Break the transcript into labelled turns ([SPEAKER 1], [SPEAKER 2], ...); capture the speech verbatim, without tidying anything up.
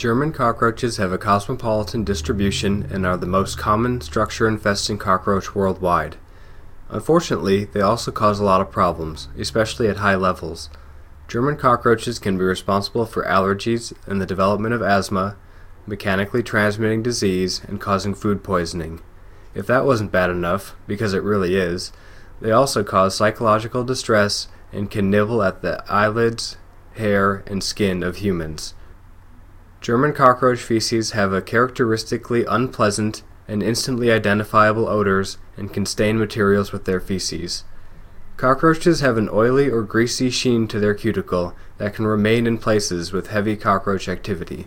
[SPEAKER 1] German cockroaches have a cosmopolitan distribution and are the most common structure-infesting cockroach worldwide. Unfortunately, they also cause a lot of problems, especially at high levels. German cockroaches can be responsible for allergies and the development of asthma, mechanically transmitting disease, and causing food poisoning. If that wasn't bad enough, because it really is, they also cause psychological distress and can nibble at the eyelids, hair, and skin of humans. German cockroach feces have a characteristically unpleasant and instantly identifiable odors and can stain materials with their feces. Cockroaches have an oily or greasy sheen to their cuticle that can remain in places with heavy cockroach activity.